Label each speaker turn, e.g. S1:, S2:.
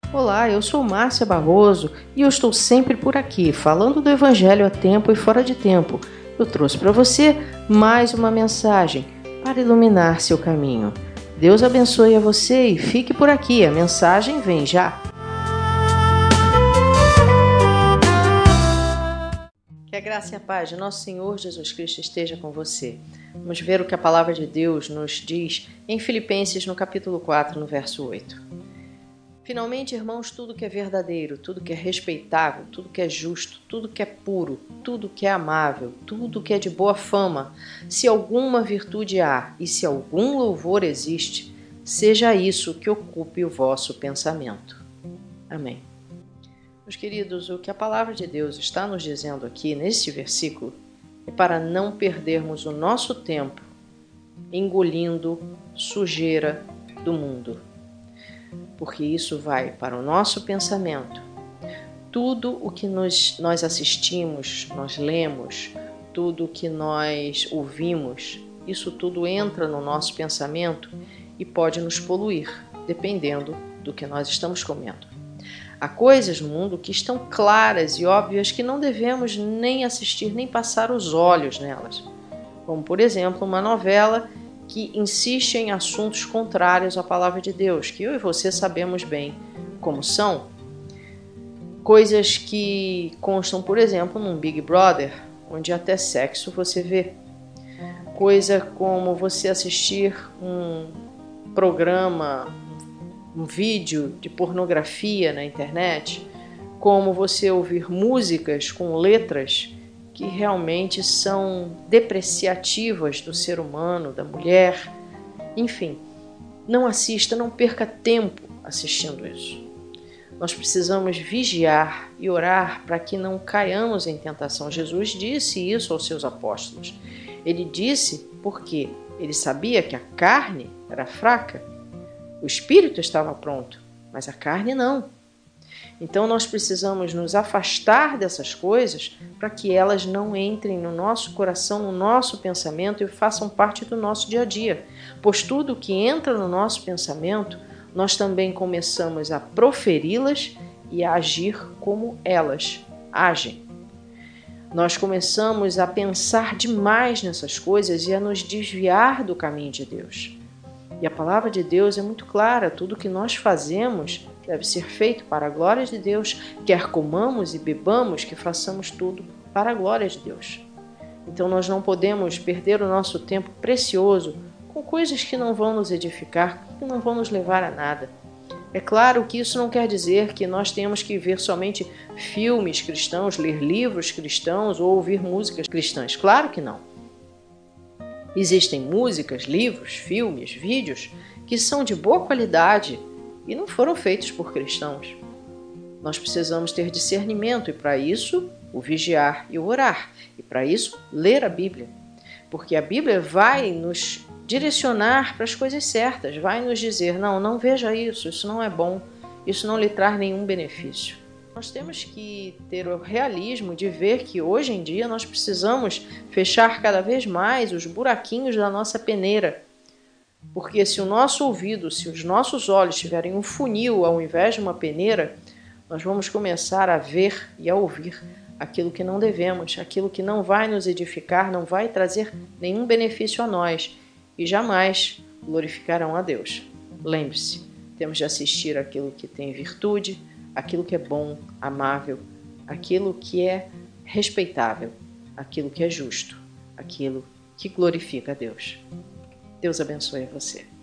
S1: Olá, eu sou Márcia Barroso e eu estou sempre por aqui, falando do Evangelho a tempo e fora de tempo. Eu trouxe para você mais uma mensagem para iluminar seu caminho. Deus abençoe a você e fique por aqui, a mensagem vem já. Que a graça e a paz de nosso Senhor Jesus Cristo esteja com você. Vamos ver o que a palavra de Deus nos diz em Filipenses no capítulo 4, no verso 8. Finalmente, irmãos, tudo que é verdadeiro, tudo que é respeitável, tudo que é justo, tudo que é puro, tudo que é amável, tudo que é de boa fama, se alguma virtude há e se algum louvor existe, seja isso que ocupe o vosso pensamento. Amém. Meus queridos, o que a palavra de Deus está nos dizendo aqui neste versículo é para não perdermos o nosso tempo engolindo sujeira do mundo. Porque isso vai para o nosso pensamento. Tudo o que nós assistimos, nós lemos, tudo o que nós ouvimos, isso tudo entra no nosso pensamento e pode nos poluir, dependendo do que nós estamos comendo. Há coisas no mundo que estão claras e óbvias que não devemos nem assistir, nem passar os olhos nelas. Como, por exemplo, uma novela que insiste em assuntos contrários à palavra de Deus, que eu e você sabemos bem como são. Coisas que constam, por exemplo, num Big Brother, onde até sexo você vê. Coisa como você assistir um programa, um vídeo de pornografia na internet, como você ouvir músicas com letras que realmente são depreciativas do ser humano, da mulher. Enfim, não assista, não perca tempo assistindo isso. Nós precisamos vigiar e orar para que não caiamos em tentação. Jesus disse isso aos seus apóstolos. Ele disse porque ele sabia que a carne era fraca, o espírito estava pronto, mas a carne não. Então nós precisamos nos afastar dessas coisas para que elas não entrem no nosso coração, no nosso pensamento e façam parte do nosso dia a dia. Pois tudo que entra no nosso pensamento, nós também começamos a proferi-las e a agir como elas agem. Nós começamos a pensar demais nessas coisas e a nos desviar do caminho de Deus. E a palavra de Deus é muito clara, tudo que nós fazemos deve ser feito para a glória de Deus, quer comamos e bebamos, que façamos tudo para a glória de Deus. Então nós não podemos perder o nosso tempo precioso com coisas que não vão nos edificar, que não vão nos levar a nada. É claro que isso não quer dizer que nós temos que ver somente filmes cristãos, ler livros cristãos ou ouvir músicas cristãs. Claro que não. Existem músicas, livros, filmes, vídeos que são de boa qualidade e não foram feitos por cristãos. Nós precisamos ter discernimento e para isso o vigiar e o orar. E para isso ler a Bíblia. Porque a Bíblia vai nos direcionar para as coisas certas, vai nos dizer, não veja isso não é bom, isso não lhe traz nenhum benefício. Nós temos que ter o realismo de ver que hoje em dia nós precisamos fechar cada vez mais os buraquinhos da nossa peneira. Porque se o nosso ouvido, se os nossos olhos tiverem um funil ao invés de uma peneira, nós vamos começar a ver e a ouvir aquilo que não devemos, aquilo que não vai nos edificar, não vai trazer nenhum benefício a nós e jamais glorificarão a Deus. Lembre-se, temos de assistir aquilo que tem virtude, aquilo que é bom, amável, aquilo que é respeitável, aquilo que é justo, aquilo que glorifica a Deus. Deus abençoe você.